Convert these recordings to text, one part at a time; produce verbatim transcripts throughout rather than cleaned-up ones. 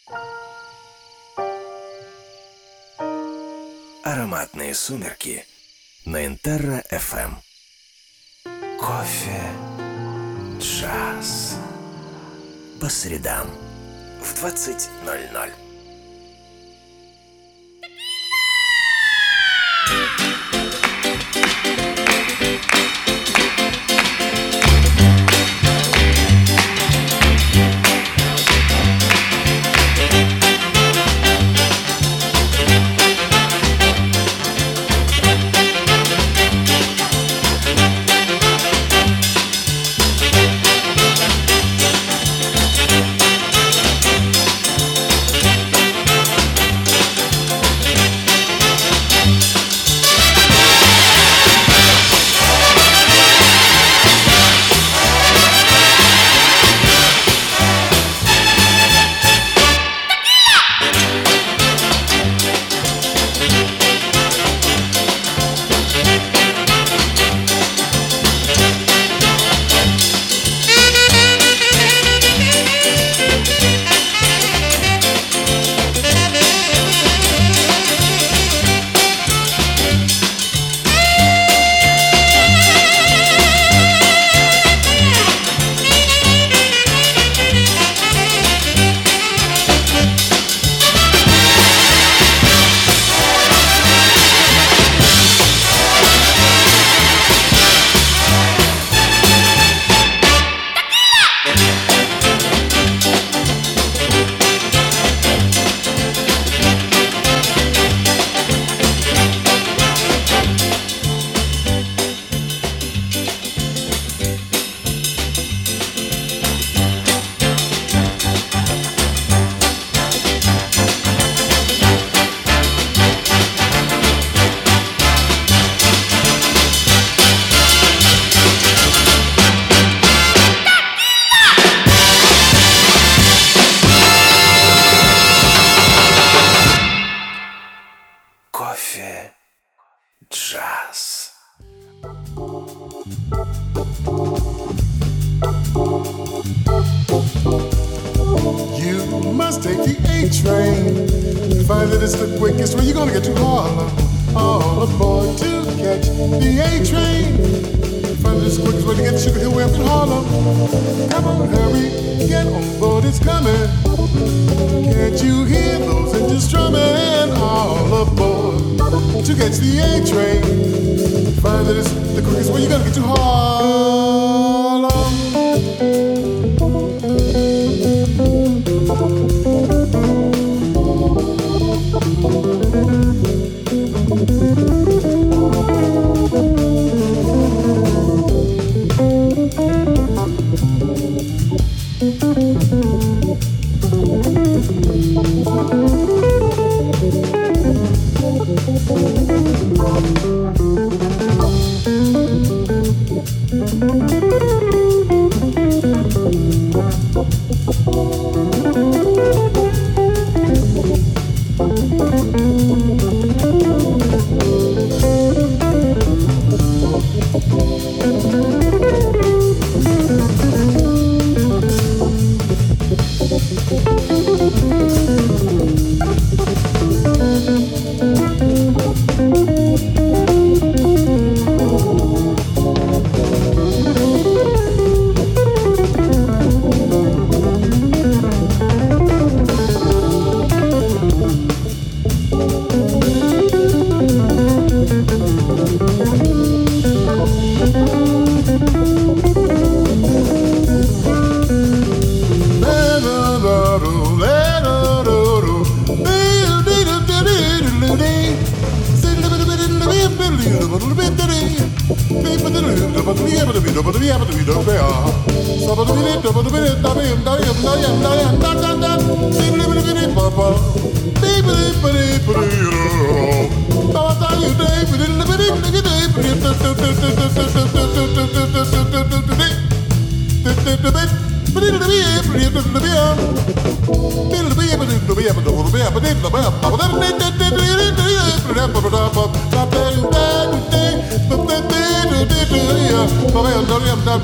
Ароматные сумерки на Интерра эф эм. Кофе, джаз. По средам в двадцать ноль ноль.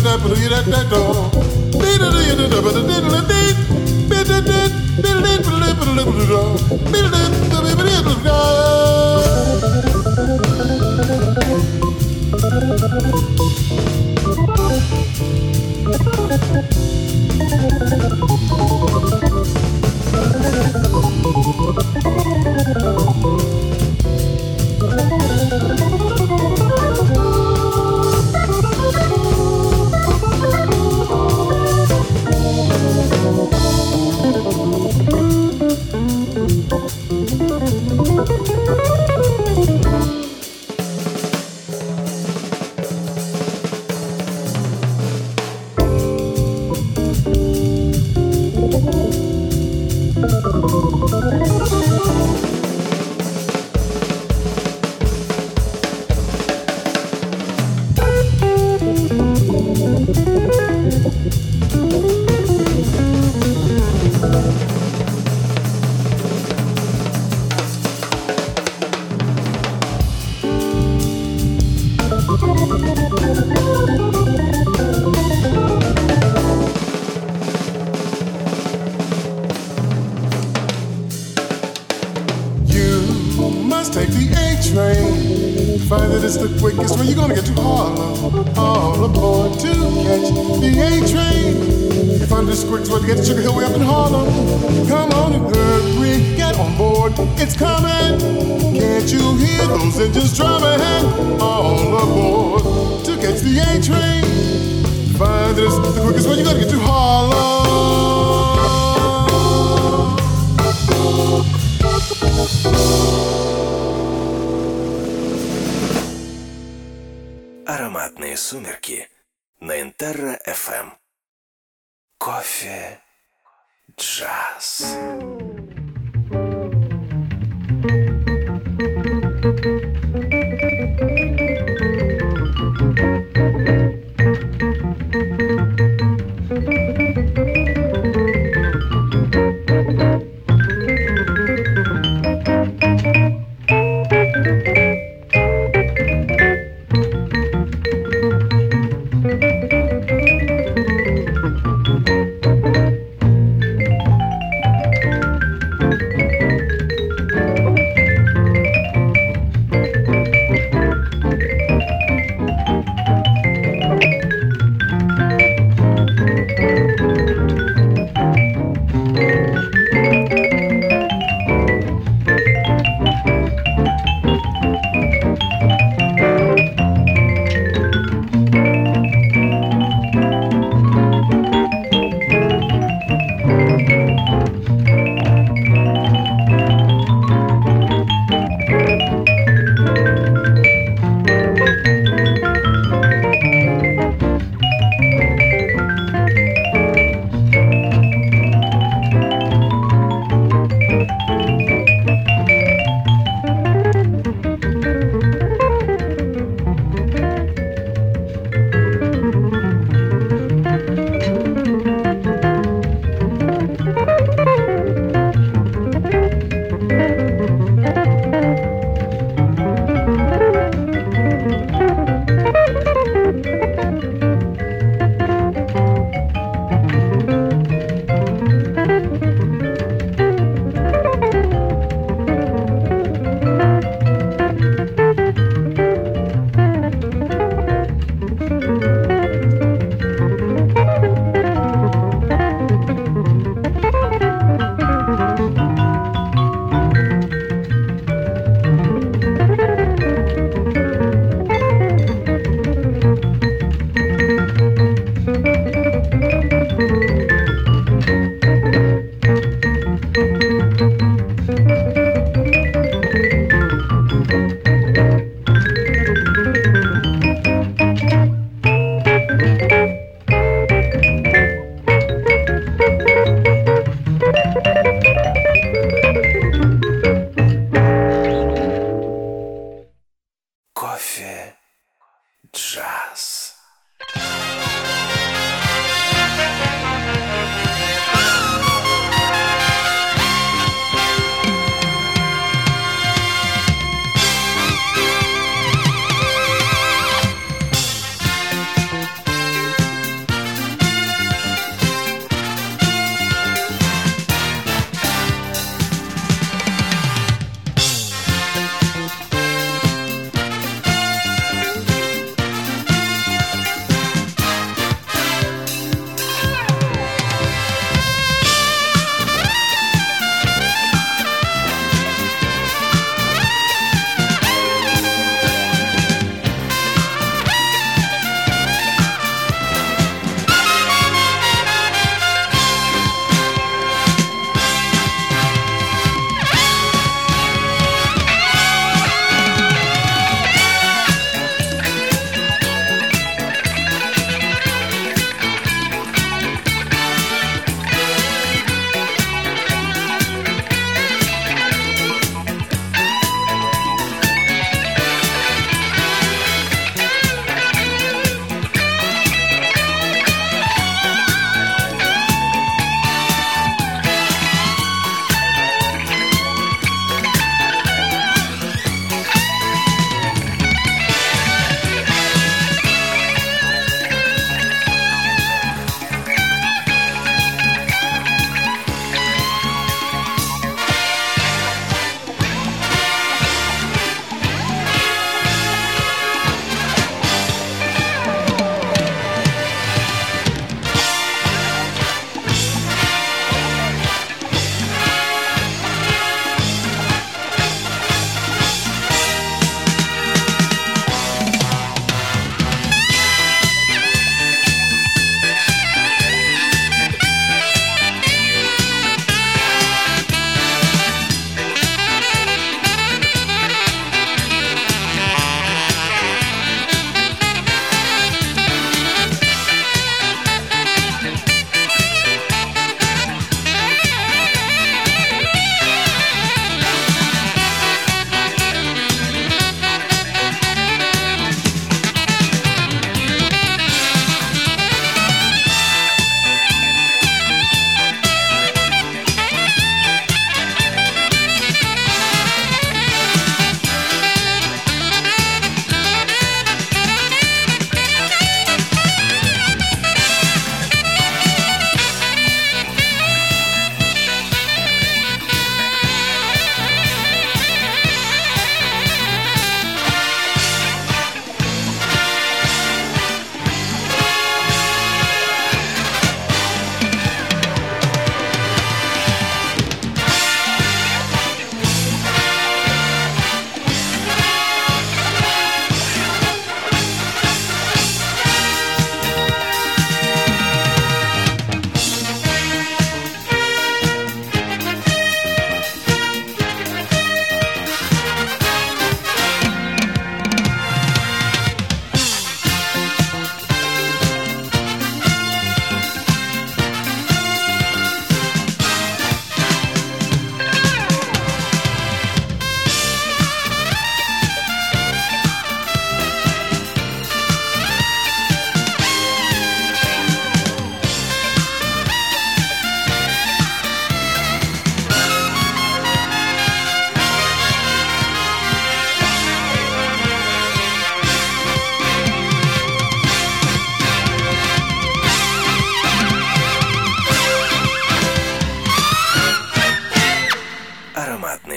Diddle Take the A train. Find that it's the quickest way you're gonna get to Harlem. All aboard to catch the A train. You find this quickest way to get to Sugar Hill way up in Harlem. Come on and hurry, get on board. It's coming. Can't you hear those engines drumming? All aboard to catch the A train. Find that it's the quickest way you're gonna get to Harlem. Ароматные сумерки на Интерра эф эм. Кофе джаз.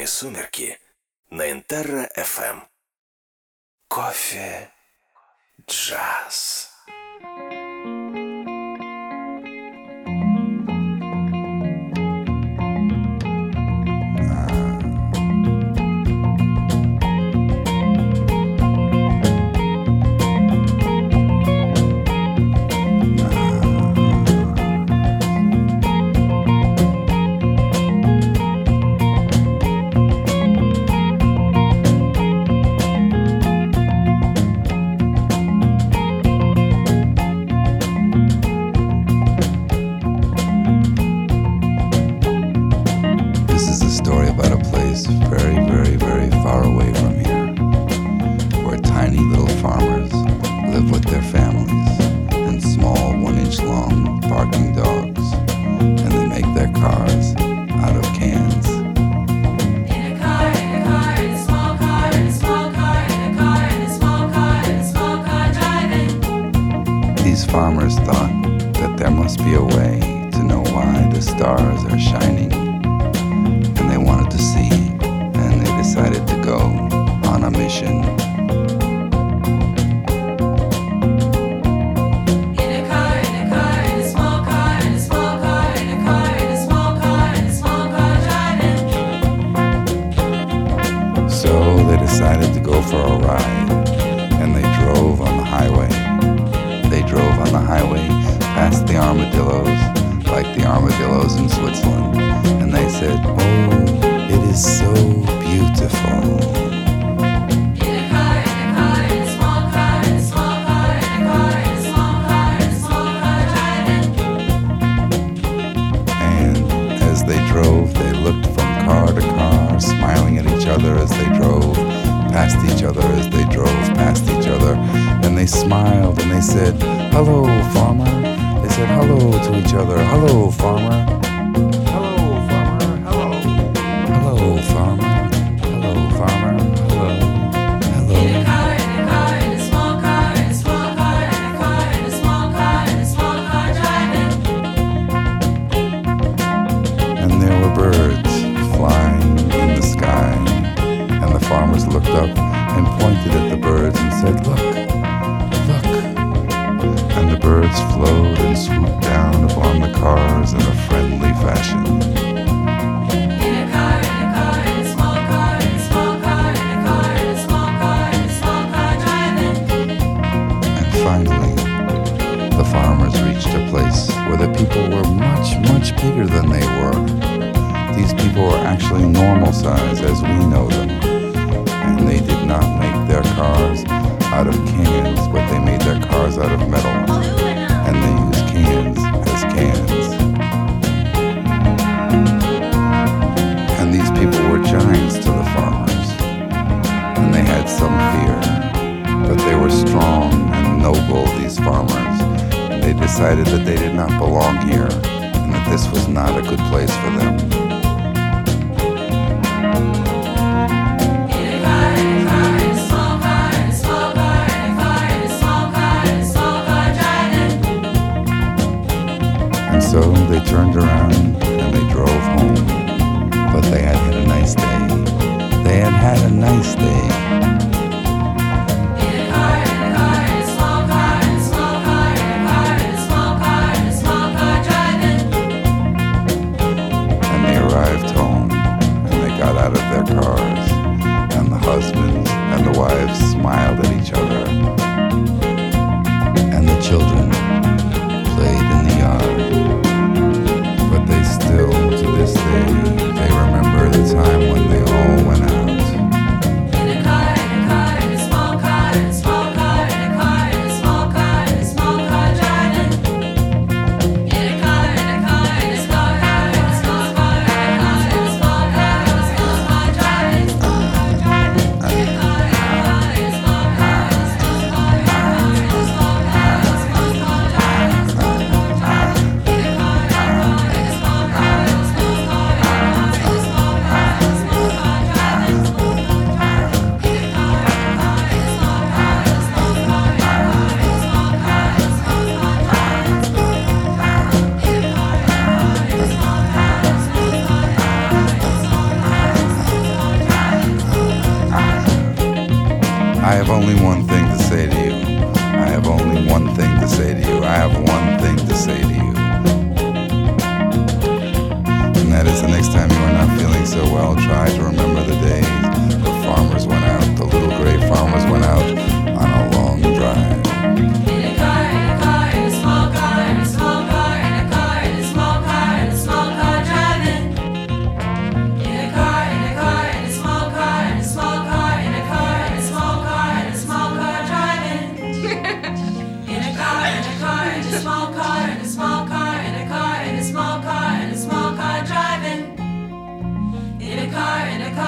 «Вечерние сумерки» на Интерра эф эм. Кофе джаз. Farmers thought that there must be a way to know why the stars are shining, and they wanted to see, and they decided to go on a mission. In a car, in a car, in a small car, in a small car, in a car, in a small car, in a small car driving. So they decided to go for a ride, and they drove on the highway. They drove on the highway past the armadillos, like the armadillos in Switzerland, and they said, "Oh, it is so beautiful." In a car, in a car, in a small car, in a small car, in a car, in a small car, in a small car driving. And as they drove, they looked from car to car, smiling at each other as they drove past each other, as they drove past each other. And they smiled and they said, "Hello, farmer." They said hello to each other. "Hello, farmer." "Hello, farmer." "Hello." "Hello, farmer." "Hello, farmer." "Hello." "Hello." In a car, in a car, in a small car, in a small car, in a car, in a small car, in a small car driving. And there were birds flying in the sky. And the farmers looked up and pointed at the birds and said, "Look, look." And the birds flowed and swooped down upon the cars in a friendly fashion. In a car, in a car, in a small car, in a small car, in a car, in a small car, in a small car driving. And finally, the farmers reached a place where the people were much, much bigger than they were. These people were actually normal size as we know them. And they did not make their cars out of cans, but they made their cars out of metal. And they used cans as cans. And these people were giants to the farmers. And they had some fear. But they were strong and noble, these farmers. And they decided that they did not belong here, and that this was not a good place for them. So they turned around and they drove home. But they had had a nice day. They had had a nice day. In a car, in a car, in a small car, in a small car, in a car, in a small car, in a small car driving. And they arrived home and they got out of their cars. And the husbands and the wives smiled at each other. And the children played in the yard. But they still, to this day, they remember the time when they all went out. In a car, in a car, in a small car, in a small car, in a car, in a small car, in a small car driving. In a car, in a car, in a small car, in a small car, in a car, in a small car, in a small car driving. In a car, in a car, in a small car, in a small car, in a small car, in a small car, in a small car driving. In a car, in a car, in a small car, in a small car, in a small car, in a small car, in a small car. so well. Try to remember the days the farmers went out, the little gray farmers went out on a long drive. In a car, in a car, in a small car, in a small car, in a car, in a small car, in a small car driving. In a car, in a car, in a small car, in a small car, in a car, in a small car, in a small car driving. In a car, in a car, in a small car, in a small car, in a car, in a small car, in a small car driving. In a car, in a car.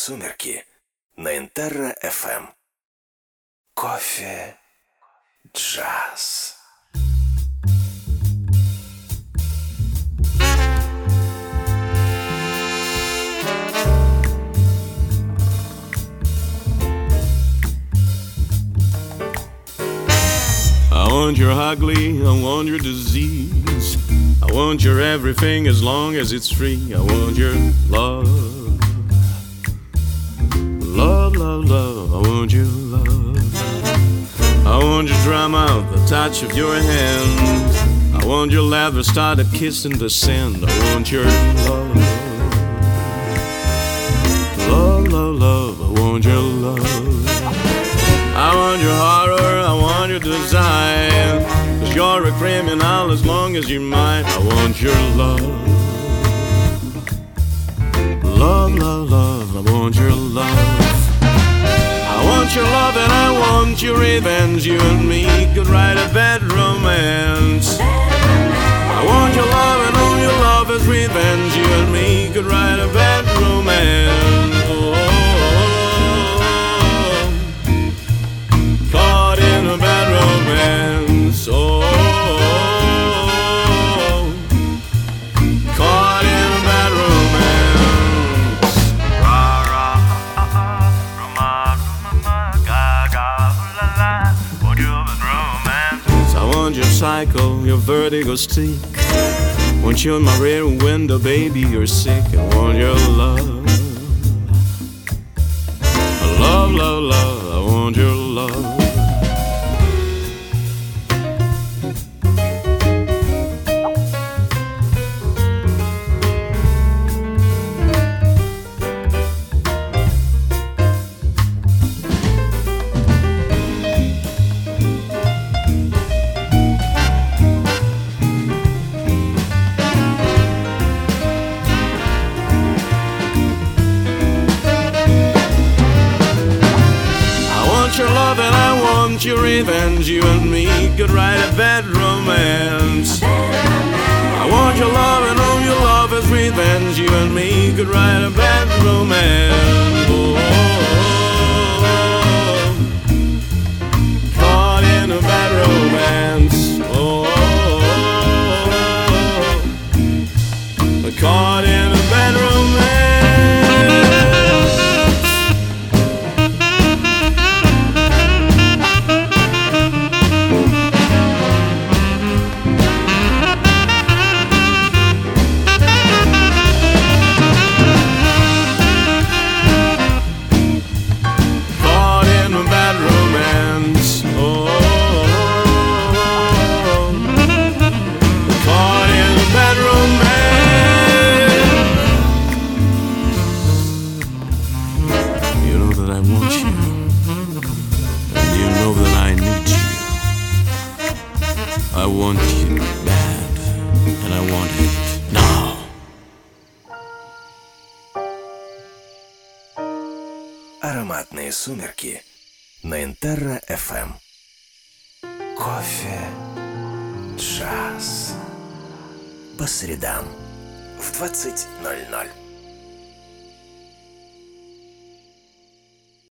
сумерки на Интерра эф эм. Кофе джаз. I want your ugly, I want your disease. I want your everything as long as it's free. I want your love. Love, love, love, I want your love. I want your drama, the touch of your hand. I want your leather started kissing the sand. I want your love. Love, love, love, I want your love. I want your horror, I want your desire. Cause you're a criminal as long as you're mine. I want your love. Love, love, love, I want your love. I want your love and I want your revenge. You and me could write a bad romance. I want your love and all your love is revenge. You and me could write a bad romance. Oh. Caught in a bad romance, oh, caught in a bad romance. Ra ra, roma, roma, ga ga, la la. Want you in romance? I want your cycle, your vertigo stick. Want you in my rear window, baby, you're sick. I want your love, love, love, love. I want your love. Your revenge, you and me could write a bad romance. I want your love and all your love is revenge. You and me could write a bad romance. Oh, caught in a bad romance. Oh, caught in a bad romance. Ароматные сумерки на Интерра эф эм. Кофе джаз. По средам в двадцать ноль ноль.